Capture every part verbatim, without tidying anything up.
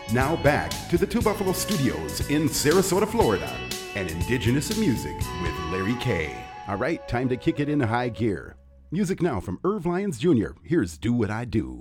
Now back to the Two Buffalo Studios in Sarasota, Florida, and Indigenous Music with Larry K. All right, time to kick it into high gear. Music now from Irv Lyons Junior Here's Do What I Do.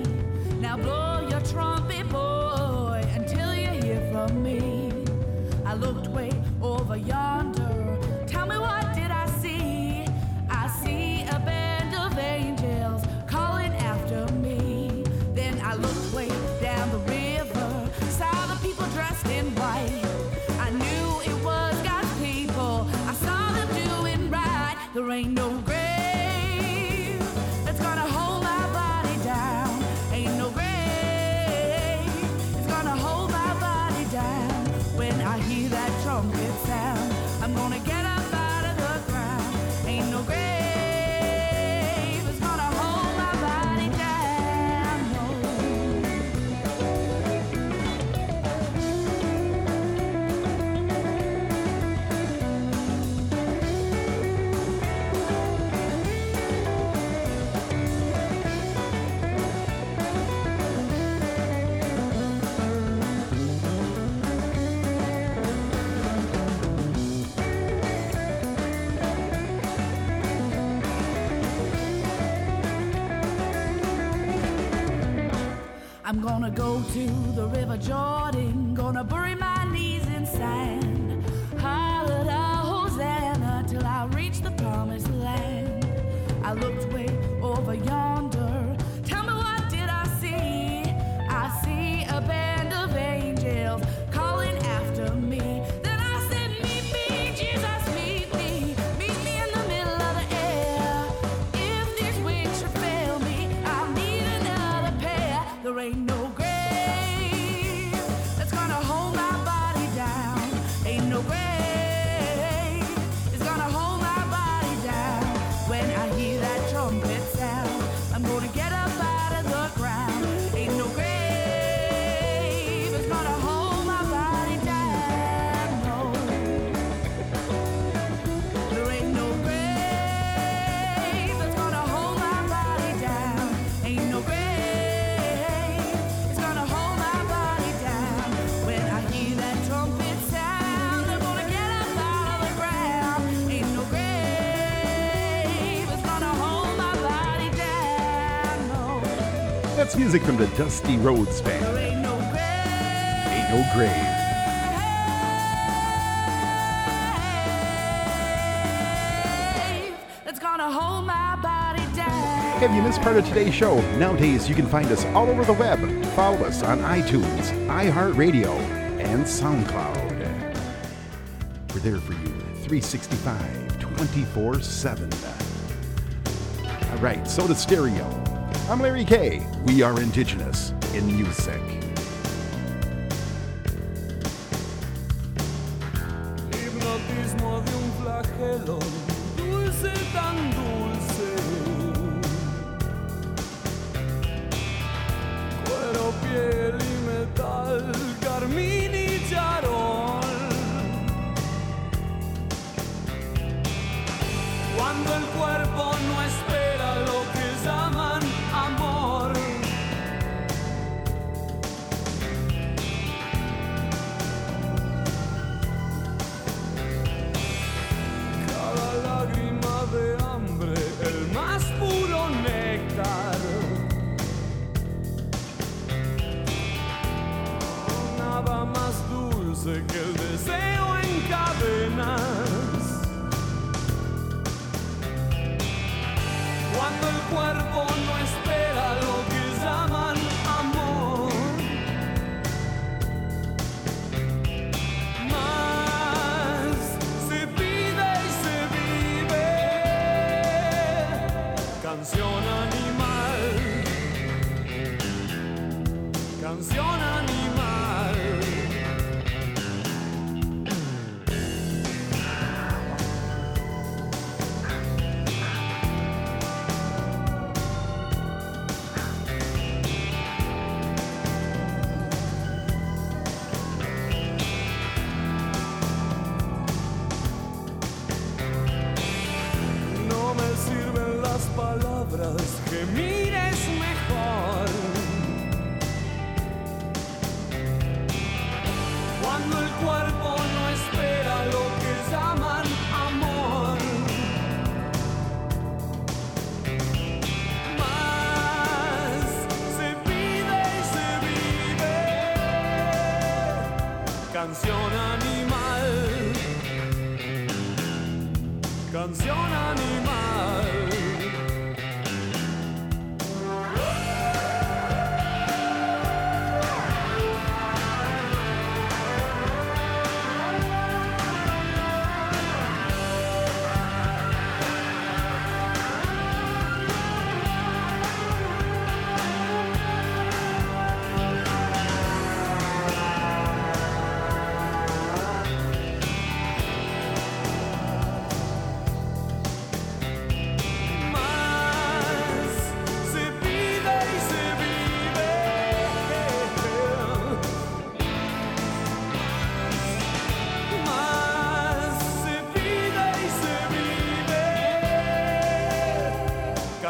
Now blow your trumpet, boy, until you hear from me. I looked way over yonder. Tell me, what did I see? I see a band of angels calling after me. Then I looked way down the river, saw the people dressed in white. I knew it was God's people. I saw them doing right. There ain't no grave that's gonna hold my body down. Ain't no grave that's gonna hold my body down. When I hear that trumpet sound, I'm gonna get up out of the ground. Ain't no grave that's gonna hold my body down. No. I'm gonna go to the River Jordan, gonna bury my knees in sand, holler a Hosanna till I reach the promised land. I looked way over yonder. Tell me, what did I see? I see a band of angels calling after me. Then I said, meet me, Jesus, meet me, meet me in the middle of the air. If these wings should fail me, I'll need another pair. There ain't no grave that's gonna hold my body down. Ain't no grave is gonna hold my body down. When I hear that trumpet sound, I'm gonna get up out of the ground. Ain't no grave is gonna hold my body down. No, there ain't no grave that's gonna hold my body down. Ain't no grave is gonna hold my body down. When I hear that trumpet sound, I'm gonna get up out of the ground. Ain't no grave is gonna hold my body down. No, That's music from the Dusty Rhodes there Band. ain't no grave. Ain't no grave. That's gonna hold my body down. Have you missed part of today's show? Nowadays, you can find us all over the web. Follow us on iTunes, iHeartRadio, and SoundCloud. We're there for you three sixty-five, twenty-four seven. All right, Soda Stereo. I'm Larry K. We are indigenous in music. Hipnotismo de un flagelo, dulce tan dulce. Cuero, piel y metal, carmín y charol. Cuando el cuerpo no espera lo que llaman amor. Cada lágrima de hambre, el más puro néctar. Nada más dulce que el deseo en cadenas. Cuando el cuerpo no espera lo que llaman amor. Más se pide y se vive. Canción animal. Canción animal.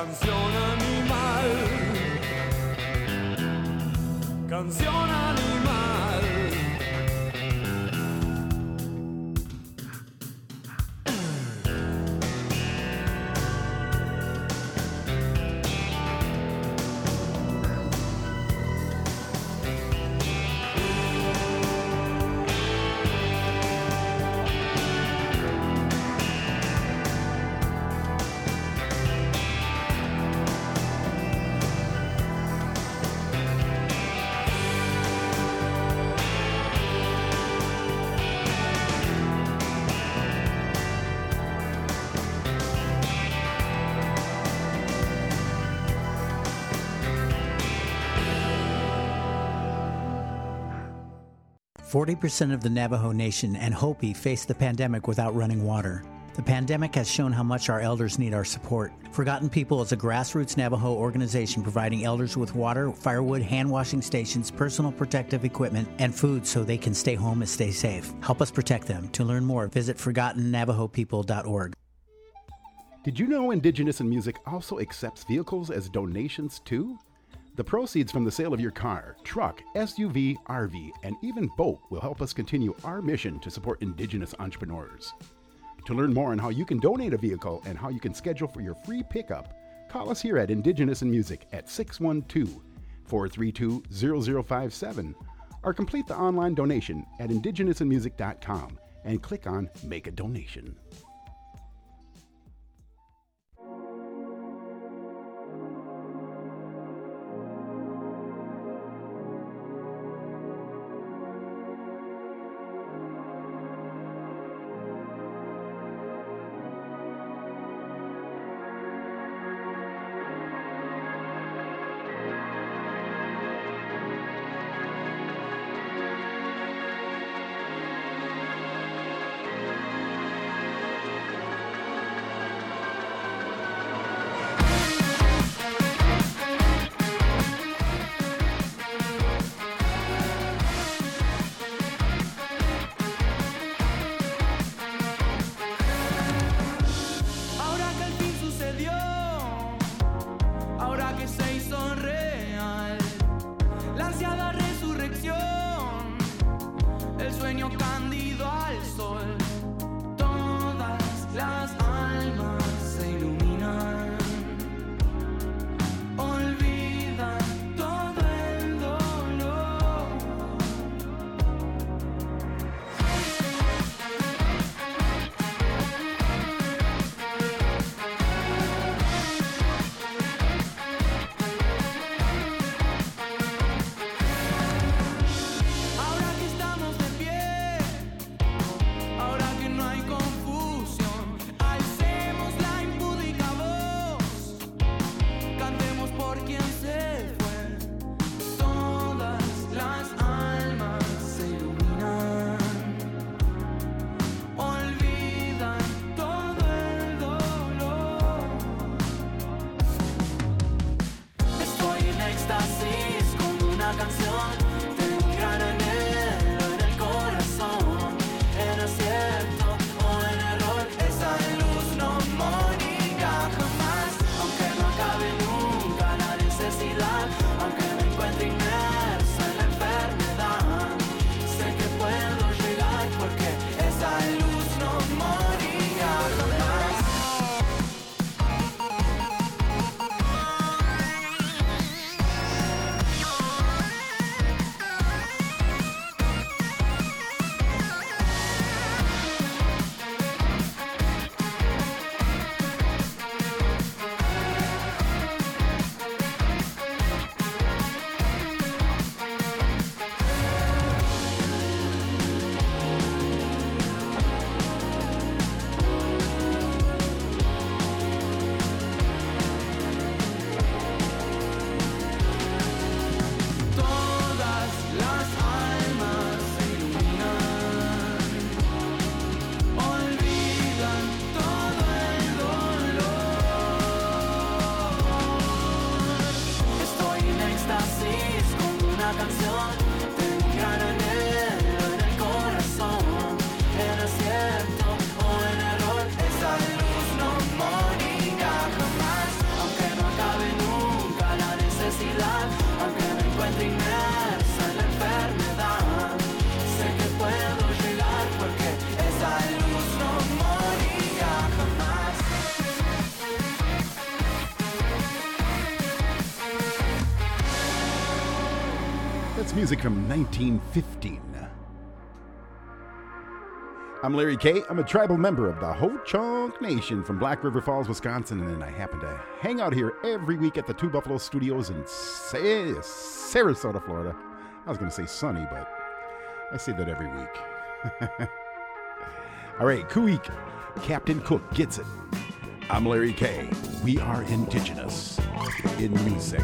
canción animal, canción animal. forty percent of the Navajo Nation and Hopi face the pandemic without running water. The pandemic has shown how much our elders need our support. Forgotten People is a grassroots Navajo organization providing elders with water, firewood, hand-washing stations, personal protective equipment, and food so they can stay home and stay safe. Help us protect them. To learn more, visit forgotten navajo people dot org. Did you know Indigenous in Music also accepts vehicles as donations too? The proceeds from the sale of your car, truck, S U V, R V, and even boat will help us continue our mission to support Indigenous entrepreneurs. To learn more on how you can donate a vehicle and how you can schedule for your free pickup, call us here at Indigenous in Music at six one two, four three two, zero zero five seven or complete the online donation at indigenous in music dot com and click on Make a Donation. It's music from nineteen fifteen. I'm Larry K. I'm a tribal member of the Ho-Chunk Nation from Black River Falls, Wisconsin, and I happen to hang out here every week at the Two Buffalo Studios in Sa- Sarasota, Florida. I was going to say sunny, but I say that every week. All right, Kuik, Captain Cook gets it. I'm Larry K. We are indigenous in music.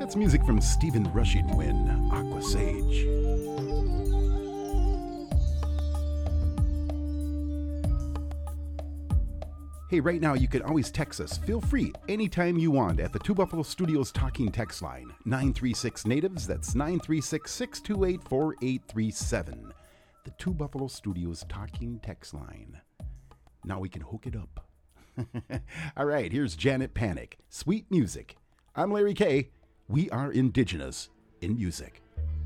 That's music from Stephen Rushing Wind, Aqua Sage. Hey, right now you can always text us. Feel free anytime you want at the Two Buffalo Studios talking text line, nine three six natives. That's nine three six, six two eight, four eight three seven. The Two Buffalo Studios talking text line. Now we can hook it up. All right, here's Janet Panic. Sweet music. I'm Larry K. We are indigenous in music.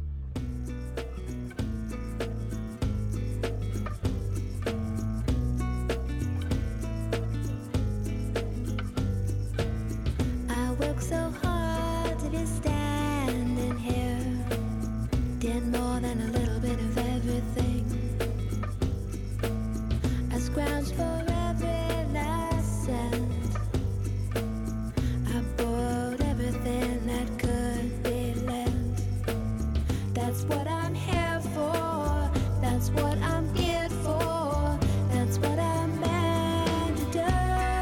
So hard to be standing here, did more than a little bit of everything. I scrounged for every last cent. I borrowed everything that could be lent. That's what I'm here for. That's what I'm geared for. That's what I'm meant to do.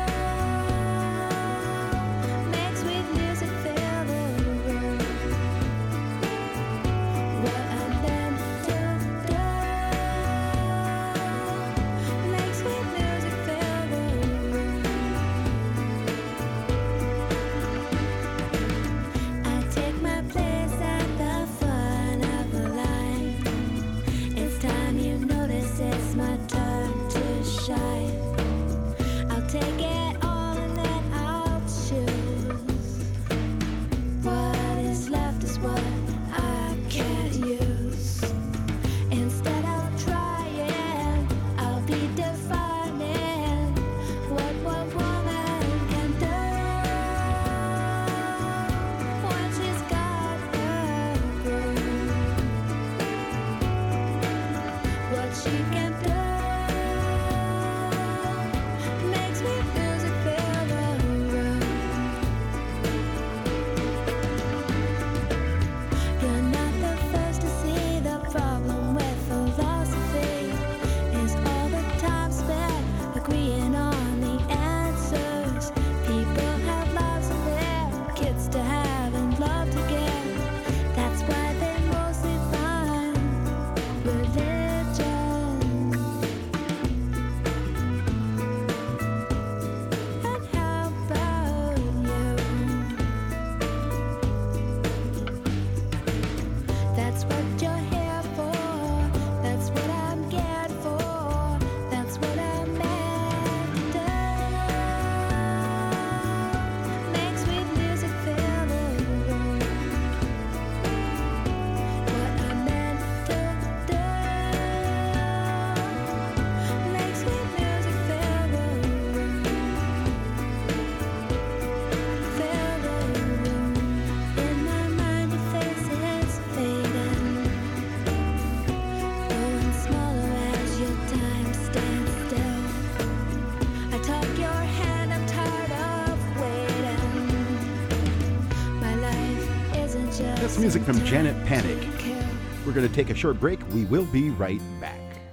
That's music from Janet Panic. We're going to take a short break. We will be right back.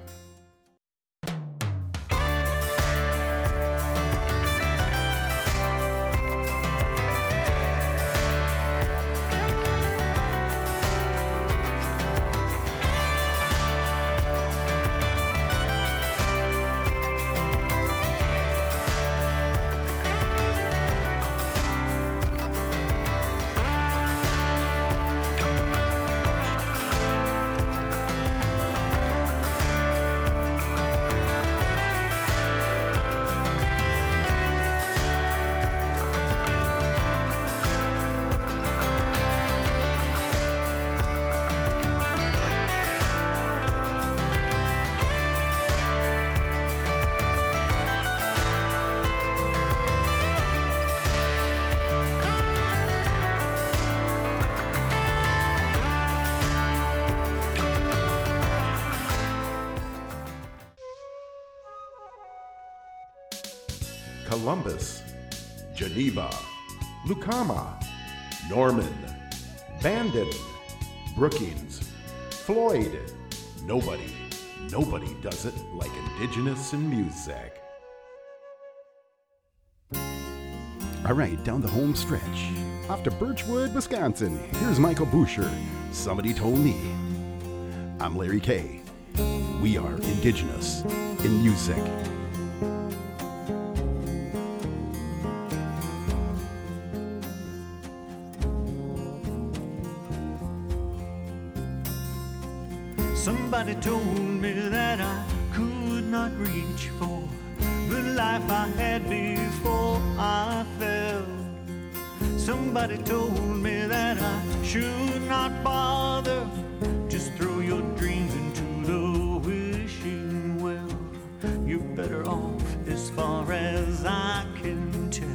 Columbus, Geneva, Lucama, Norman, Bandon, Brookings, Floyd. Nobody, nobody does it like Indigenous in music. All right, down the home stretch. Off to Birchwood, Wisconsin, here's Michael Boucher. Somebody told me. I'm Larry K. We are indigenous in music. Somebody told me that I could not reach for the life I had before I fell. Somebody told me that I should not bother, just throw your dreams into the wishing well. You're better off as far as I can tell.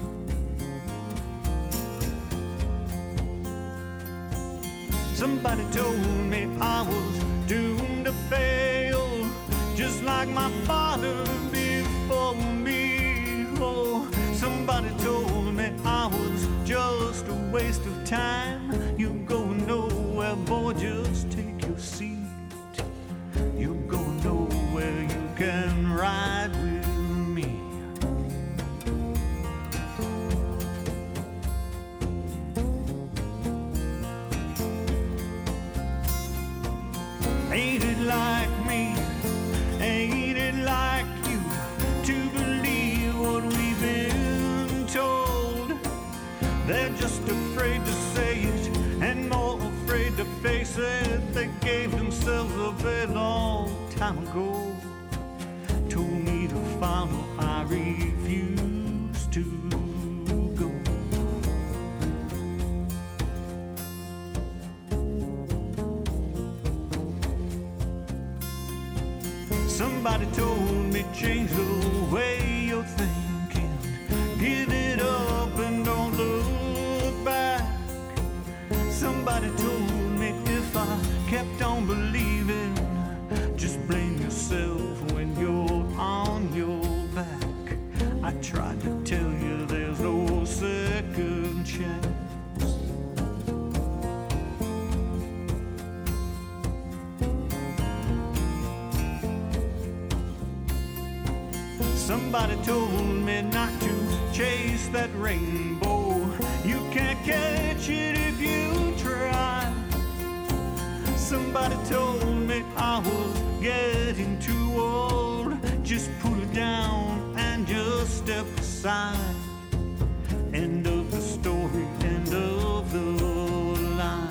Somebody told me I was doomed to fail, just like my father before me. Oh, somebody told me I was just a waste of time. You go nowhere, boy, just take your seat. You go nowhere, you can ride with me. Ain't it like me? Ain't it like you to believe what we've been told? They're just afraid to say it and more afraid to face it. They gave themselves a very long time ago. Told me to follow, I refuse to go. Somebody told me change the way you're thinking, give it up and don't look back. Somebody told me if I kept on believing, just blame yourself when you're on your back. I tried to tell you there's no second chance. Somebody told me not to chase that rainbow. You can't catch it if you try. Somebody told me I was getting too old. Just put it down and just step aside. End of the story, end of the line.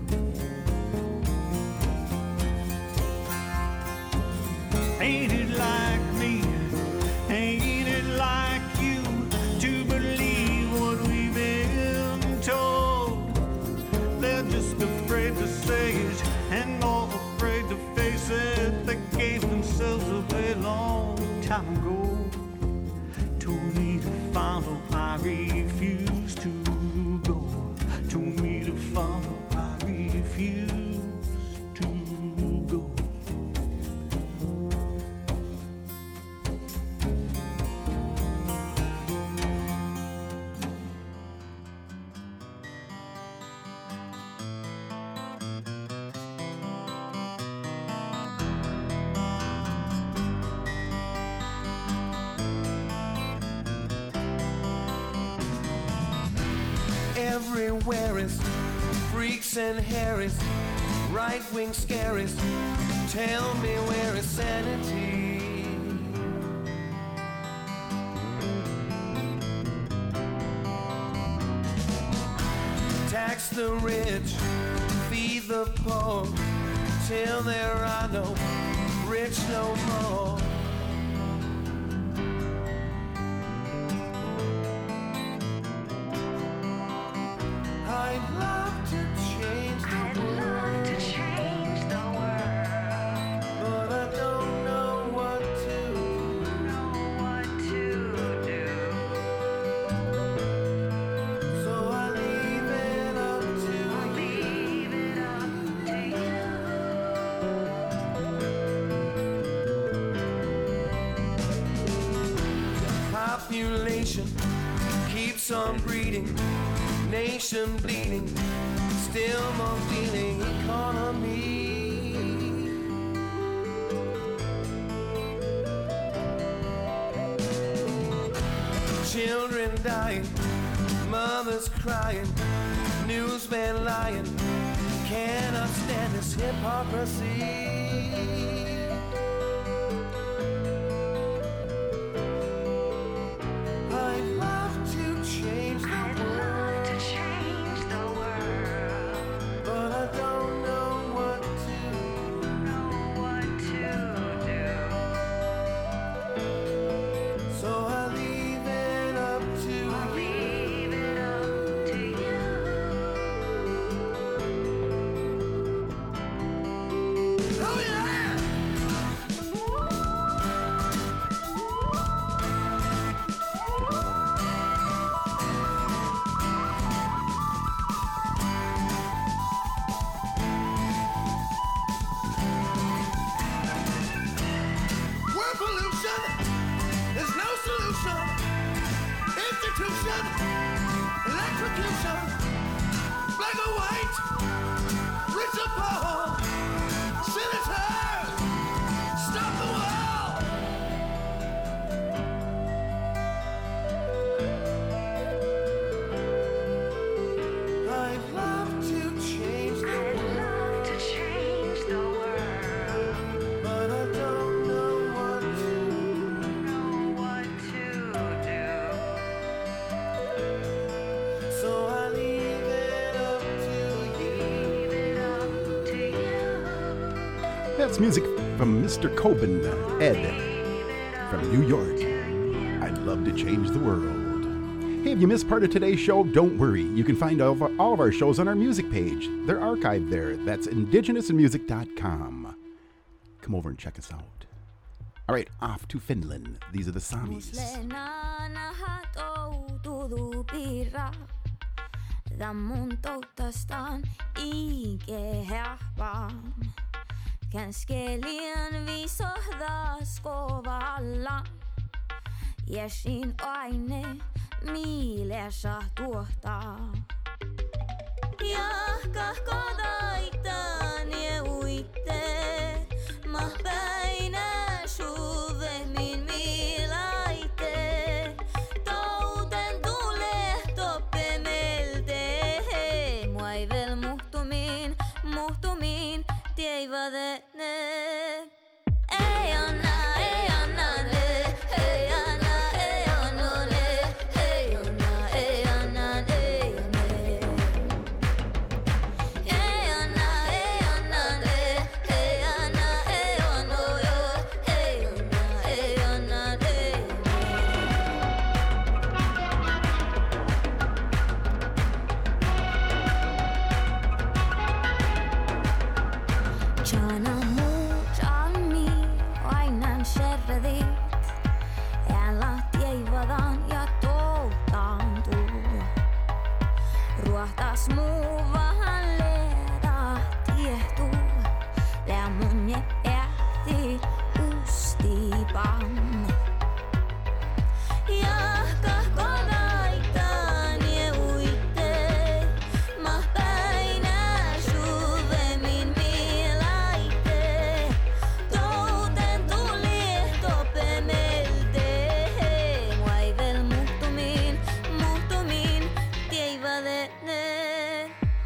Ain't it like me? Ain't it like you to believe what we've been told? They're just afraid to say it and more afraid to face it. They gave themselves a very long time ago. Told me to follow, I refuse to go. Told me to follow, I refuse to go. Everywhere is freaks and Harris, right-wing scaries. Tell me where is sanity? Tax the rich, feed the poor, till there are no rich no more. I'd love to change the I'd world. love to change the world. But I don't know what to Know what to do. So I leave it up to Leave it up to you. population keeps on breeding, nation bleeding, still more dealing economy. Children dying, Mother's crying, newsman lying. Cannot stand this hypocrisy. I'd love to change the I'd world, love to change the world. but I don't know what to Know what to do. So I leave it up to Leave it up to you. Oh yeah! Word pollution is no solution. Institution, electrocution, black or white, rich or poor, senators, stop the wall. I'd love to change the I'd world, love to change the world. but I don't know what to. Know what to do. So I leave it up to you. Leave it up to you. That's music from Mister Coben, Ed, from New York. I'd love to change the world. Hey, if you missed part of today's show, don't worry. You can find all of our, all of our shows on our music page. They're archived there. That's indigenous in music dot com. Come over and check us out. All right, off to Finland. These are the Samis. mun touttastaan ikehäpään. Känskelien visohdas kovalla. Jäsin aine mielessä tuottaa. Jahkahko taitaan ja uitte. Mah päinä suvemmin milaite. Touten tulee toppe melte. Mua ei vel muhtumiin, muhtumiin tievade ne. Ei anna, ei anna ne. Ei anna, ei anna ne. Ei anna, ei anna ne. Ei anna, ei anna ne. Ei anna, ei anna jo. Ei anna, ei anna ne. Tjana muutalmi ainan servedit. Älä tievadan ja toutantuu. Ruohtas muu vähän leeda tiehtuu. Lää mun je ähti ustipan. Jahkahko taitaan ja uitte. Mah päinä suvemmin mielaite. Touten tuli toppe melte. Mua ei vel muhtumiin, muhtumiin tievade ne.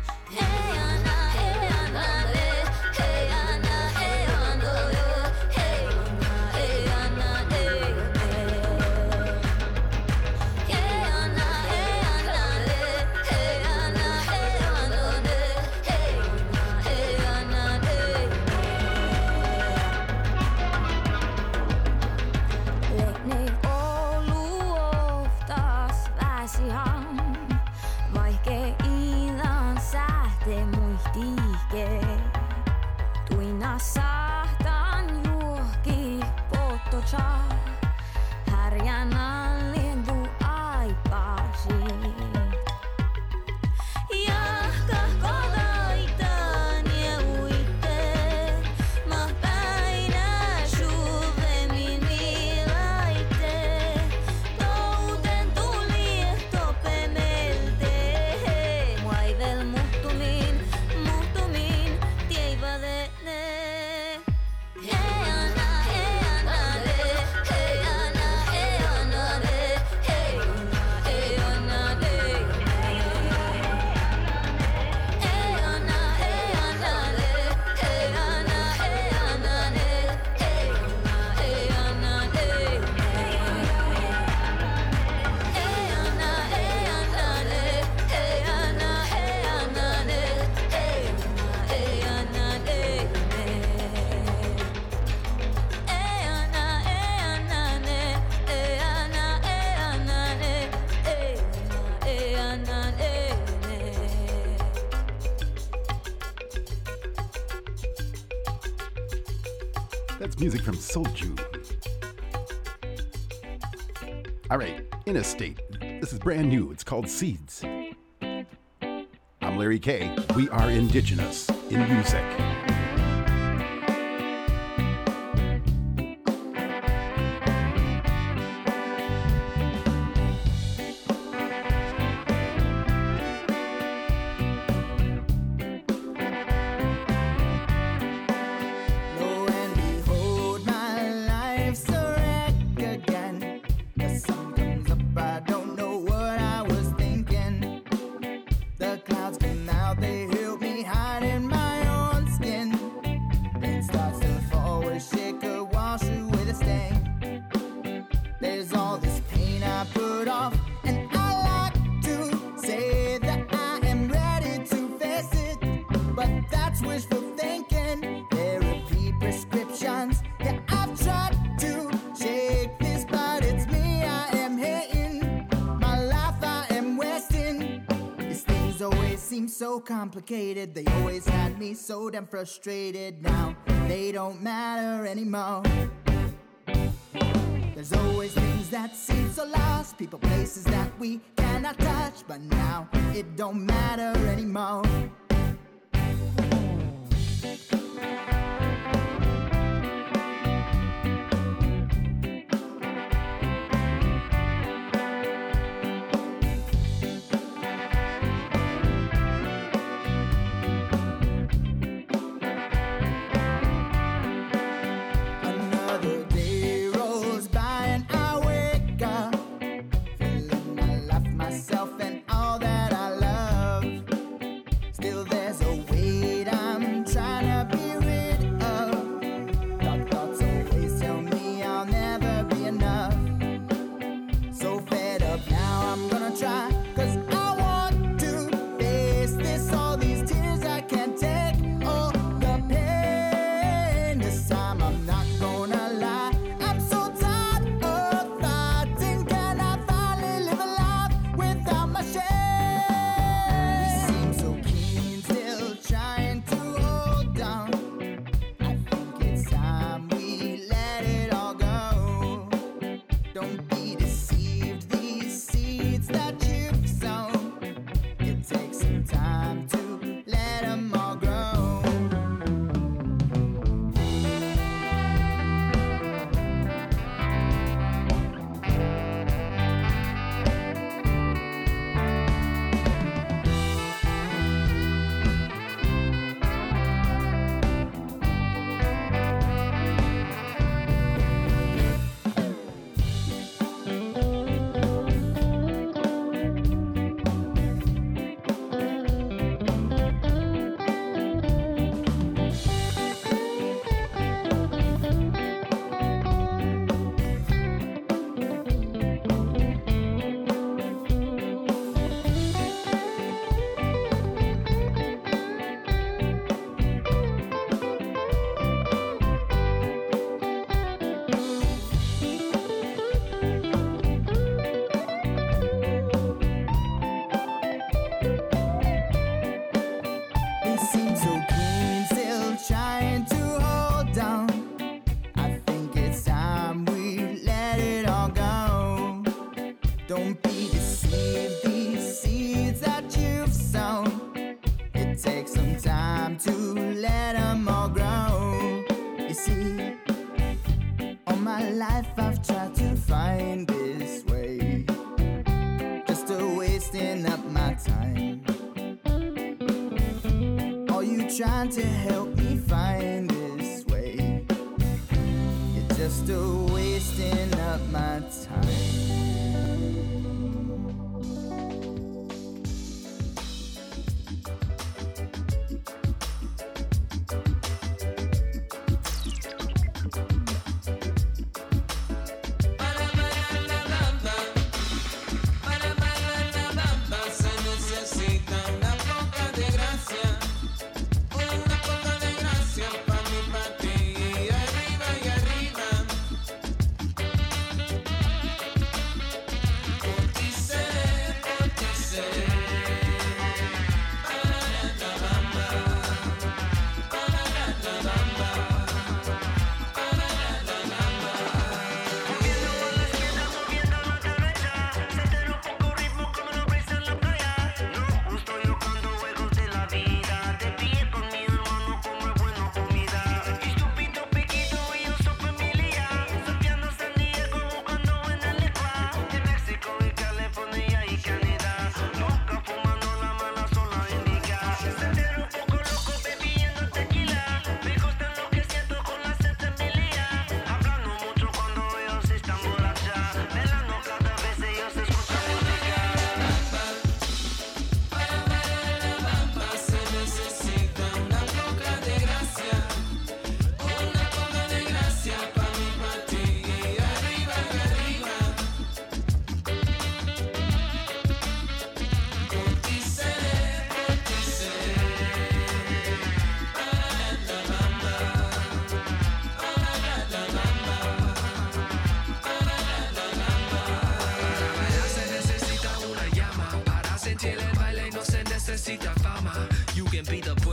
That's music from Soulju. All right, In a State. This is brand new. It's called Seeds. I'm Larry K. We are indigenous in music. Complicated, they always had me so damn frustrated. Now they don't matter anymore. There's always things that seem so lost, people, places that we cannot touch, but now it don't matter anymore.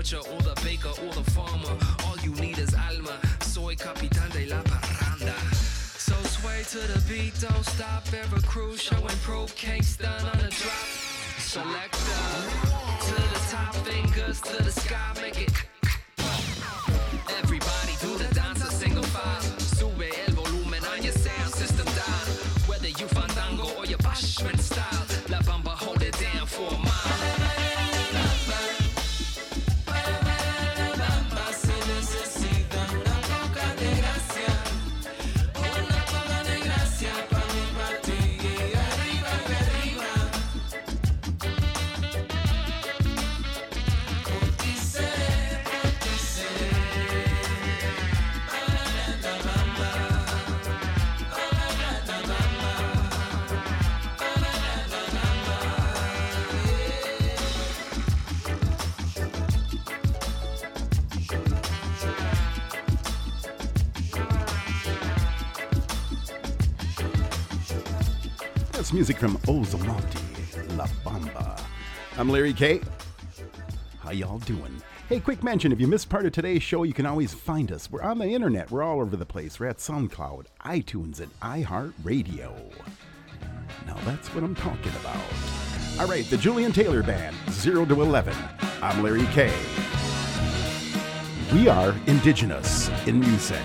butcher or the baker or the farmer. All you need is alma. Soy Capitan de la Parranda. So sway to the beat, don't stop. Every crew showing pro, can't stun on the drop. Selector to the top, fingers to the sky, make it. Everybody do the dance, a single file. Sube el volumen on your sound system dial. Whether you fandango or your bashment style, La Bamba hold it down for a mile. That's music from Ozomanti, La Bamba. I'm Larry K. How y'all doing? Hey, quick mention, if you missed part of today's show, you can always find us. We're on the internet. We're all over the place. We're at SoundCloud, iTunes, and iHeartRadio. Now that's what I'm talking about. All right, the Julian Taylor Band, zero to eleven. I'm Larry K. We are indigenous in music.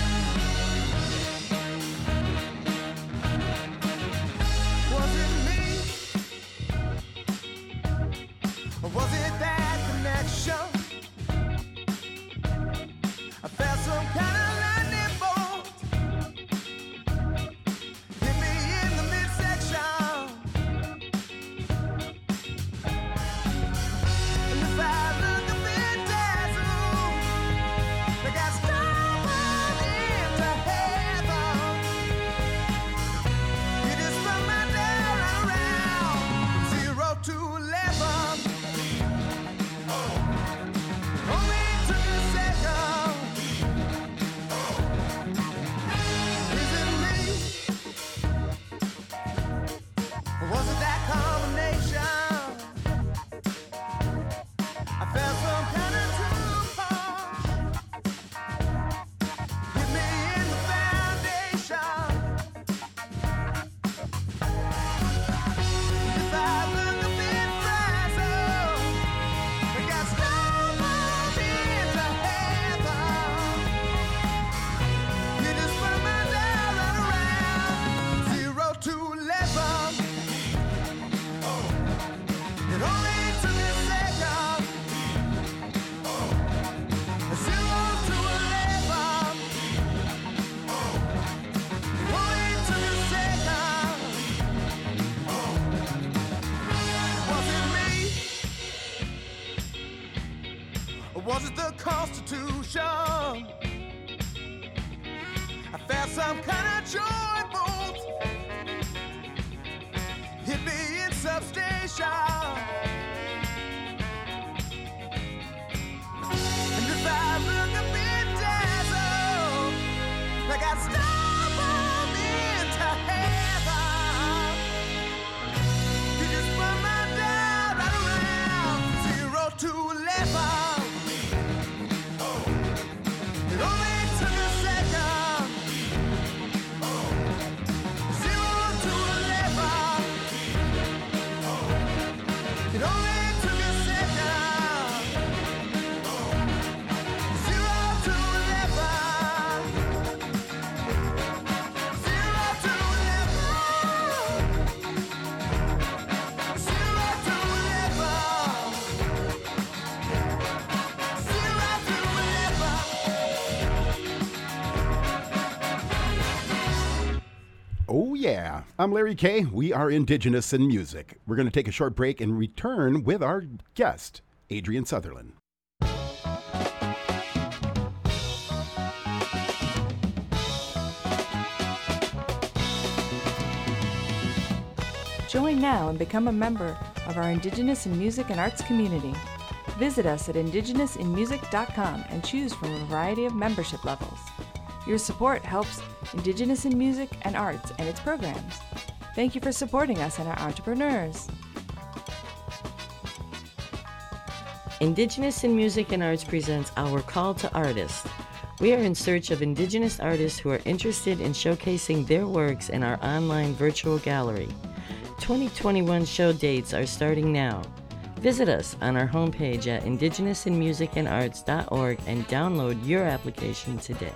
Was it the Constitution? I felt some kind of joy bolt hit me in substation. And if I look a bit dazzled, I got stumbled into heaven. You just spun my dial right around zero to eleven. Oh yeah, I'm Larry K. We are indigenous in music. We're going to take a short break and return with our guest, Adrian Sutherland. Join now and become a member of our Indigenous in Music and Arts community. Visit us at indigenous in music dot com and choose from a variety of membership levels. Your support helps Indigenous in Music and Arts and its programs. Thank you for supporting us and our entrepreneurs. Indigenous in Music and Arts presents Our Call to Artists. We are in search of Indigenous artists who are interested in showcasing their works in our online virtual gallery. twenty twenty-one show dates are starting now. Visit us on our homepage at indigenous in music and arts dot org and download your application today.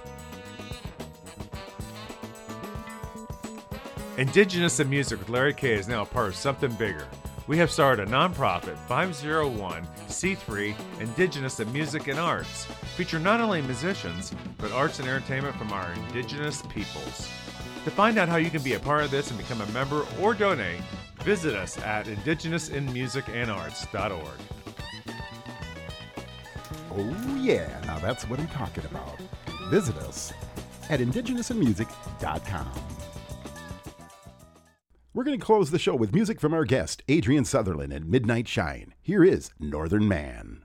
Indigenous in Music with Larry K is now a part of something bigger. We have started a nonprofit five oh one c three Indigenous in Music and Arts, featuring not only musicians, but arts and entertainment from our Indigenous peoples. To find out how you can be a part of this and become a member or donate, visit us at indigenous in music and arts dot org. Oh yeah, now that's what I'm talking about. Visit us at indigenous in music dot com. We're going to close the show with music from our guest, Adrian Sutherland and Midnight Shine. Here is Northern Man.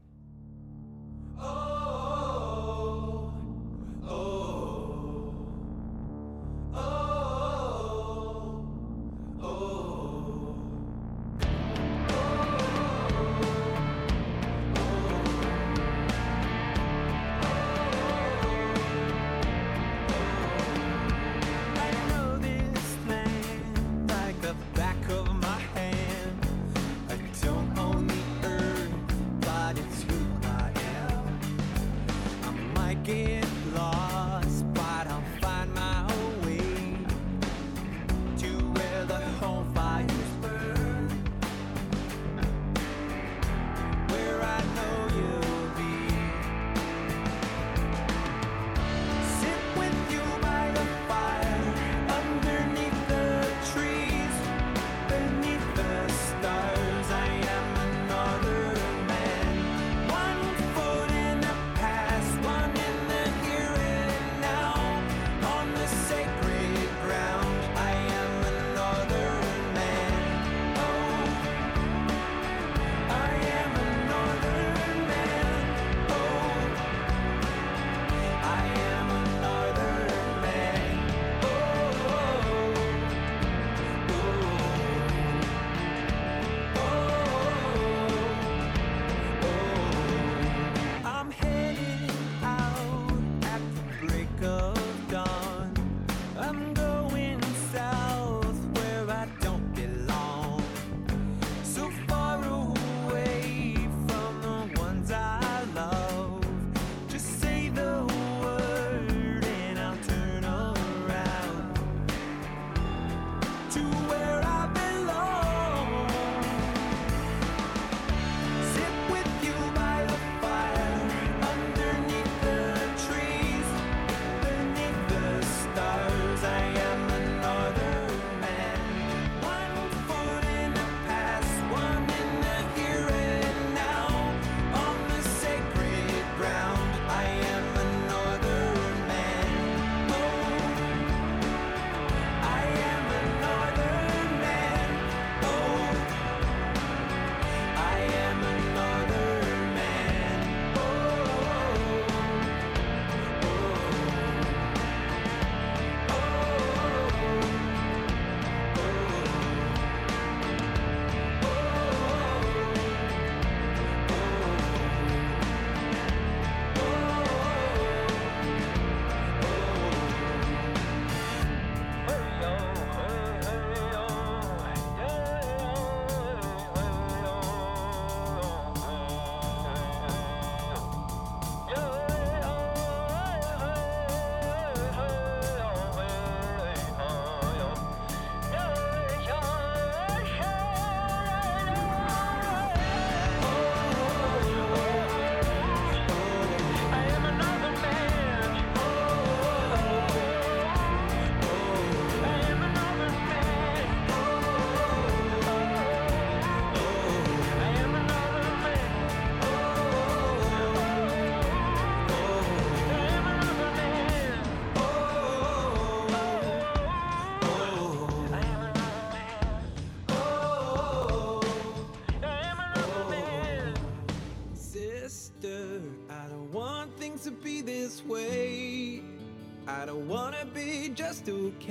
I don't wanna be just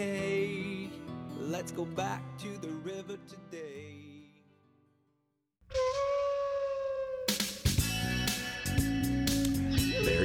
okay. Let's go back to the river today.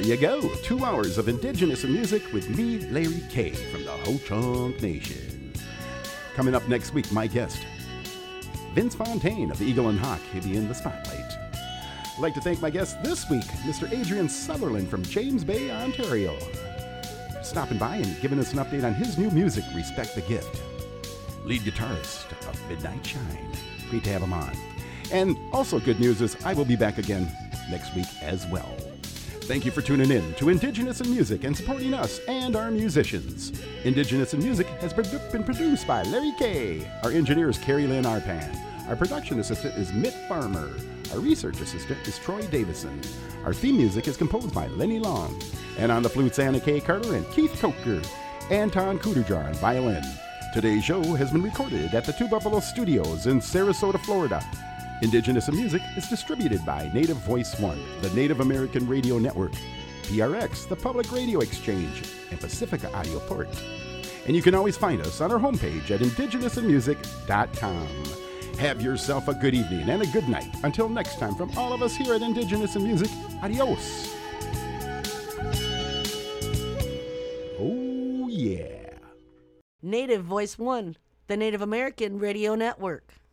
you go. Two hours of Indigenous music with me, Larry K, from the Ho-Chunk Nation. Coming up next week, my guest, Vince Fontaine of Eagle and Hawk. He'll be in the spotlight. I'd like to thank my guest this week, Mister Adrian Sutherland from James Bay, Ontario, stopping by and giving us an update on his new music, Respect the Gift. Lead guitarist of Midnight Shine. Great to have him on. And also good news is I will be back again next week as well. Thank you for tuning in to Indigenous in Music and supporting us and our musicians. Indigenous in Music has been produced by Larry K. Our engineer is Carrie Lynn Arpan. Our production assistant is Mitt Farmer. Our research assistant is Troy Davison. Our theme music is composed by Lenny Long. And on the flutes, Anna K. Carter and Keith Coker. Anton Kuderjar on violin. Today's show has been recorded at the Two Buffalo Studios in Sarasota, Florida. Indigenous in Music is distributed by Native Voice One, the Native American Radio Network, P R X, the Public Radio Exchange, and Pacifica Audio Port. And you can always find us on our homepage at indigenous in music dot com. Have yourself a good evening and a good night. Until next time, from all of us here at Indigenous in Music, adios. Oh, yeah. Native Voice One, the Native American Radio Network.